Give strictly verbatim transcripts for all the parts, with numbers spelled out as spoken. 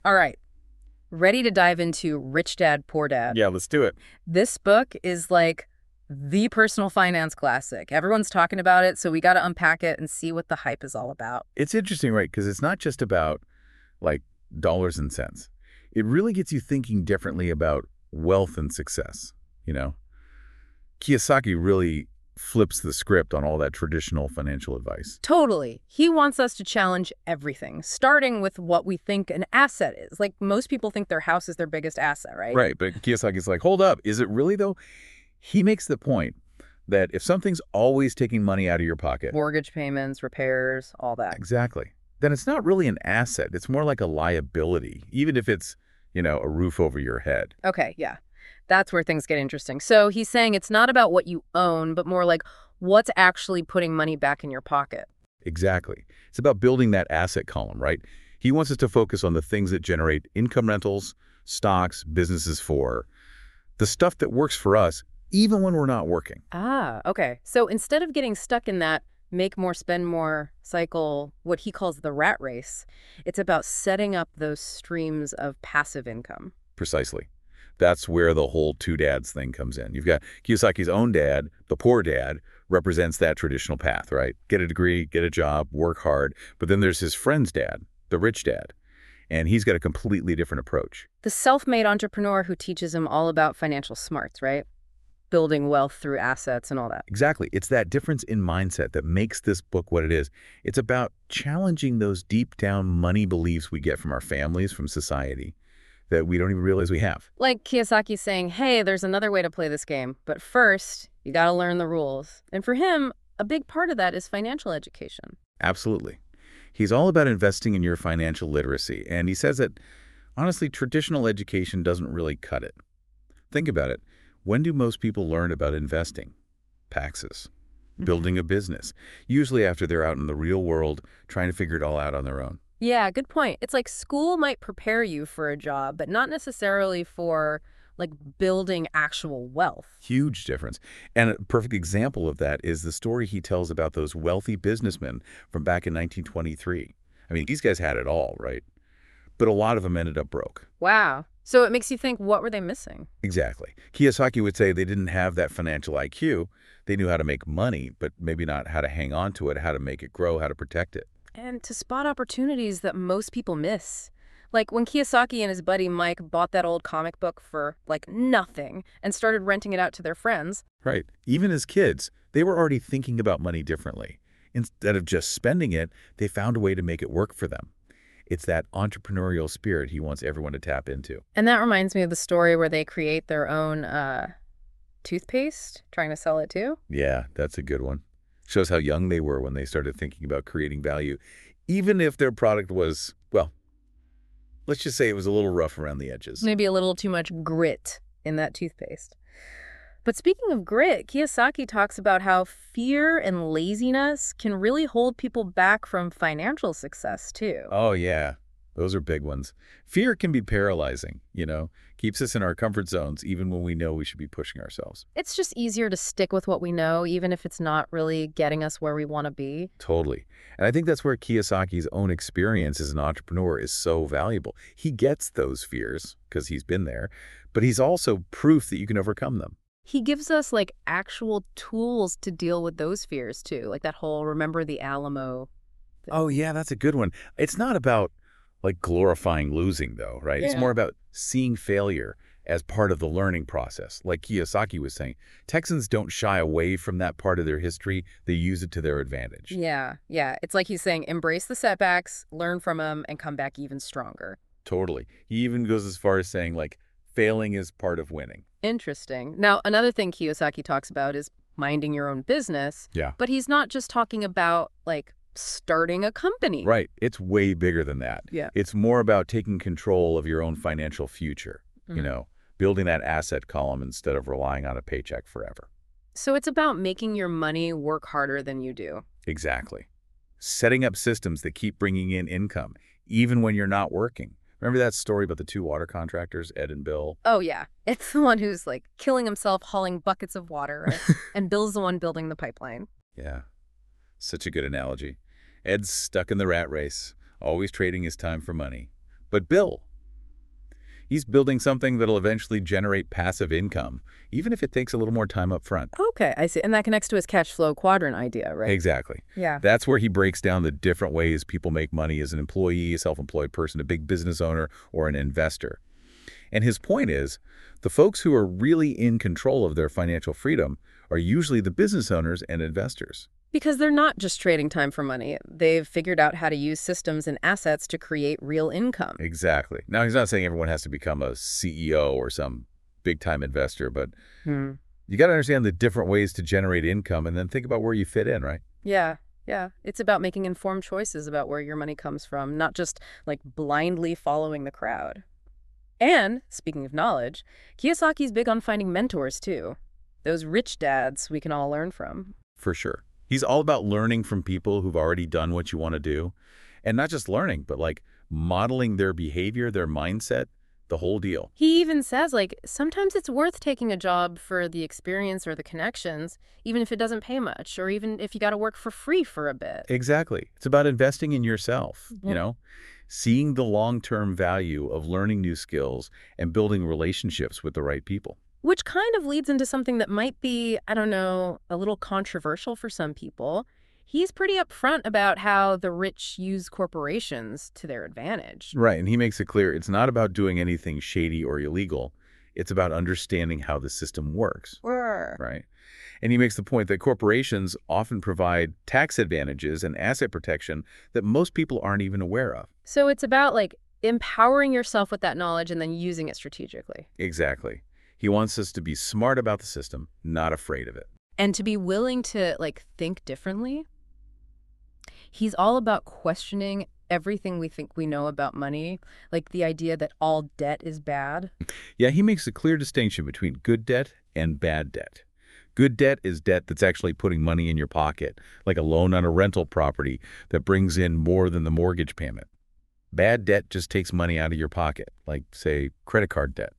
All right. Ready to dive into Rich Dad, Poor Dad? Yeah, let's do it. This book is like the personal finance classic. Everyone's talking about it, so we got to unpack it and see what the hype is all about. It's interesting, right? Because it's not just about, like, dollars and cents. It really gets you thinking differently about wealth and success, you know? Kiyosaki really flips the script on all that traditional financial advice. Totally. He wants us to challenge everything, starting with what we think an asset is. Like, most people think their house is their biggest asset, right? Right, but Kiyosaki's like, hold up, is it really, though? He makes the point that if something's always taking money out of your pocket, Mortgage payments, repairs, all that. exactly, then it's not really an asset. It's more like a liability, even if it's, you know, a roof over your head. Okay, yeah. That's where things get interesting. So he's saying it's not about what you own, but more like what's actually putting money back in your pocket. Exactly. It's about building that asset column, right? He wants us to focus on the things that generate income rentals, stocks, businesses for, the stuff that works for us, even when we're not working. Ah, okay. So instead of getting stuck in that make more, spend more cycle, what he calls the rat race, it's about setting up those streams of passive income. Precisely. That's where the whole two dads thing comes in. You've got Kiyosaki's own dad, the poor dad, represents that traditional path, right? Get a degree, get a job, work hard. But then there's his friend's dad, the rich dad, and he's got a completely different approach. The self-made entrepreneur who teaches him all about financial smarts, right? Building wealth through assets and all that. Exactly. It's that difference in mindset that makes this book what it is. It's about challenging those deep down money beliefs we get from our families, from society, that we don't even realize we have. Like Kiyosaki saying, hey, there's another way to play this game, but first, you got to learn the rules. And for him, a big part of that is financial education. Absolutely. He's all about investing in your financial literacy, and he says that, honestly, traditional education doesn't really cut it. Think about it. When do most people learn about investing? Paxes. Building a business. Usually after they're out in the real world trying to figure it all out on their own. Yeah, good point. It's like school might prepare you for a job, but not necessarily for like building actual wealth. Huge difference. And a perfect example of that is the story he tells about those wealthy businessmen from back in nineteen twenty-three. I mean, these guys had it all, right? But a lot of them ended up broke. Wow. So it makes you think, what were they missing? Exactly. Kiyosaki would say they didn't have that financial I Q. They knew how to make money, but maybe not how to hang on to it, how to make it grow, how to protect it. And to spot opportunities that most people miss. Like when Kiyosaki and his buddy Mike bought that old comic book for like nothing and started renting it out to their friends. Right. Even as kids, they were already thinking about money differently. Instead of just spending it, they found a way to make it work for them. It's that entrepreneurial spirit he wants everyone to tap into. And that reminds me of the story where they create their own uh, toothpaste, trying to sell it too. Yeah, that's a good one. Shows how young they were when they started thinking about creating value, even if their product was, well, let's just say it was a little rough around the edges. Maybe a little too much grit in that toothpaste. But speaking of grit, Kiyosaki talks about how fear and laziness can really hold people back from financial success, too. Oh, yeah. Those are big ones. Fear can be paralyzing, you know, keeps us in our comfort zones even when we know we should be pushing ourselves. It's just easier to stick with what we know, even if it's not really getting us where we want to be. Totally. And I think that's where Kiyosaki's own experience as an entrepreneur is so valuable. He gets those fears because he's been there, but he's also proof that you can overcome them. He gives us like actual tools to deal with those fears too, like that whole remember the Alamo thing. Oh, yeah, that's a good one. It's not about like glorifying losing, though, right? It's Yeah. more about seeing failure as part of the learning process. Like Kiyosaki was saying, Texans don't shy away from that part of their history. They use it to their advantage. Yeah, yeah. It's like he's saying embrace the setbacks, learn from them, and come back even stronger. Totally. He even goes as far as saying, like, failing is part of winning. Interesting. Now, another thing Kiyosaki talks about is minding your own business. Yeah. But he's not just talking about like starting a company. Right. It's way bigger than that. Yeah. It's more about taking control of your own financial future, you Mhm. know, building that asset column instead of relying on a paycheck forever. So it's about making your money work harder than you do. Exactly. Setting up systems that keep bringing in income, even when you're not working. Remember that story about the two water contractors, Ed and Bill? Oh, yeah. It's the one who's like killing himself hauling buckets of water, right? And Bill's the one building the pipeline. Yeah. Such a good analogy. Ed's stuck in the rat race, always trading his time for money. But Bill, He's building something that'll eventually generate passive income, even if it takes a little more time up front. Okay, I see. And that connects to his cash flow quadrant idea, right? Exactly. Yeah. That's where he breaks down the different ways people make money as an employee, a self-employed person, a big business owner, or an investor. And his point is, the folks who are really in control of their financial freedom are usually the business owners and investors. Because they're not just trading time for money. They've figured out how to use systems and assets to create real income. Exactly. Now, he's not saying everyone has to become a C E O or some big-time investor, but Hmm. you got to understand the different ways to generate income and then think about where you fit in, right? Yeah, yeah. It's about making informed choices about where your money comes from, not just like blindly following the crowd. And, speaking of knowledge, Kiyosaki's big on finding mentors, too. Those rich dads we can all learn from. For sure. He's all about learning from people who've already done what you want to do. And not just learning, but like modeling their behavior, their mindset, the whole deal. He even says, like, sometimes it's worth taking a job for the experience or the connections, even if it doesn't pay much, or even if you got to work for free for a bit. Exactly. It's about investing in yourself, Yeah. you know, seeing the long-term value of learning new skills and building relationships with the right people. Which kind of leads into something that might be, I don't know, a little controversial for some people. He's pretty upfront about how the rich use corporations to their advantage. Right. And he makes it clear it's not about doing anything shady or illegal. It's about understanding how the system works. Right. And he makes the point that corporations often provide tax advantages and asset protection that most people aren't even aware of. So it's about, like, empowering yourself with that knowledge and then using it strategically. Exactly. He wants us to be smart about the system, not afraid of it. And to be willing to, like, think differently. He's all about questioning everything we think we know about money, like the idea that all debt is bad. Yeah, he makes a clear distinction between good debt and bad debt. Good debt is debt that's actually putting money in your pocket, like a loan on a rental property that brings in more than the mortgage payment. Bad debt just takes money out of your pocket, like, say, credit card debt.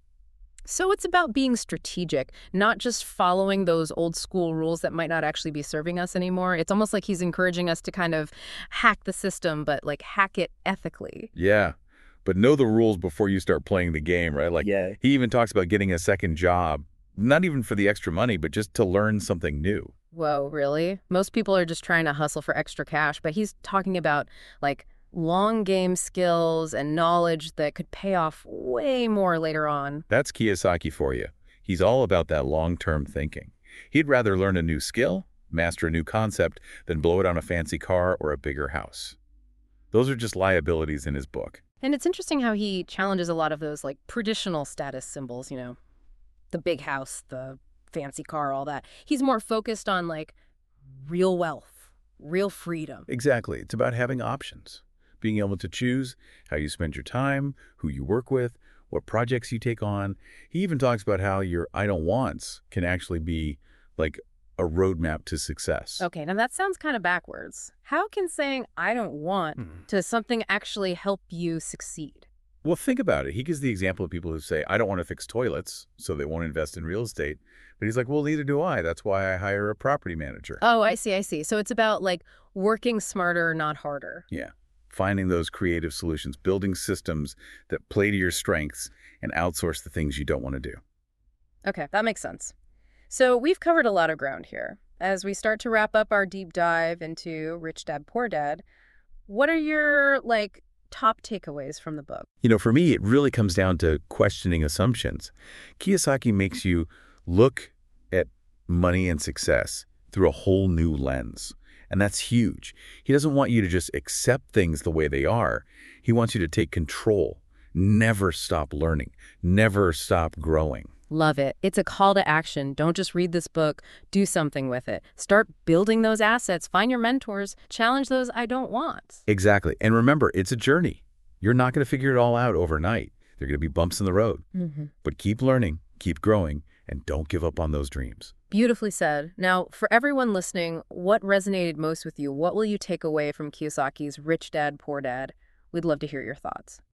So it's about being strategic, not just following those old school rules that might not actually be serving us anymore. It's almost like he's encouraging us to kind of hack the system, but like hack it ethically. Yeah, but know the rules before you start playing the game, right? Like, Yeah. he even talks about getting a second job, not even for the extra money, but just to learn something new. Whoa, really? Most people are just trying to hustle for extra cash, but he's talking about like long game skills and knowledge that could pay off way more later on. That's Kiyosaki for you. He's all about that long-term thinking. He'd rather learn a new skill, master a new concept, than blow it on a fancy car or a bigger house. Those are just liabilities in his book. And it's interesting how he challenges a lot of those like traditional status symbols, you know, the big house, the fancy car, all that. He's more focused on like real wealth, real freedom. Exactly. It's about having options, being able to choose how you spend your time, who you work with, what projects you take on. He even talks about how your I don't wants can actually be like a roadmap to success. Okay, now that sounds kind of backwards. How can saying I don't want Hmm. to something actually help you succeed? Well, think about it. He gives the example of people who say, I don't want to fix toilets, so they won't invest in real estate. But he's like, well, neither do I. That's why I hire a property manager. Oh, I see, I see. So it's about like working smarter, not harder. Yeah. Finding those creative solutions, building systems that play to your strengths and outsource the things you don't want to do. Okay, that makes sense. So we've covered a lot of ground here. As we start to wrap up our deep dive into Rich Dad, Poor Dad, what are your, like, top takeaways from the book? You know, for me, it really comes down to questioning assumptions. Kiyosaki makes you look at money and success through a whole new lens. And that's huge. He doesn't want you to just accept things the way they are. He wants you to take control, never stop learning, never stop growing. Love it. It's a call to action. Don't just read this book. Do something with it. Start building those assets. Find your mentors. Challenge those I don't want. Exactly. And remember, it's a journey. You're not going to figure it all out overnight. There are going to be bumps in the road. Mm-hmm. But keep learning, keep growing, and don't give up on those dreams. Beautifully said. Now, for everyone listening, what resonated most with you? What will you take away from Kiyosaki's Rich Dad, Poor Dad? We'd love to hear your thoughts.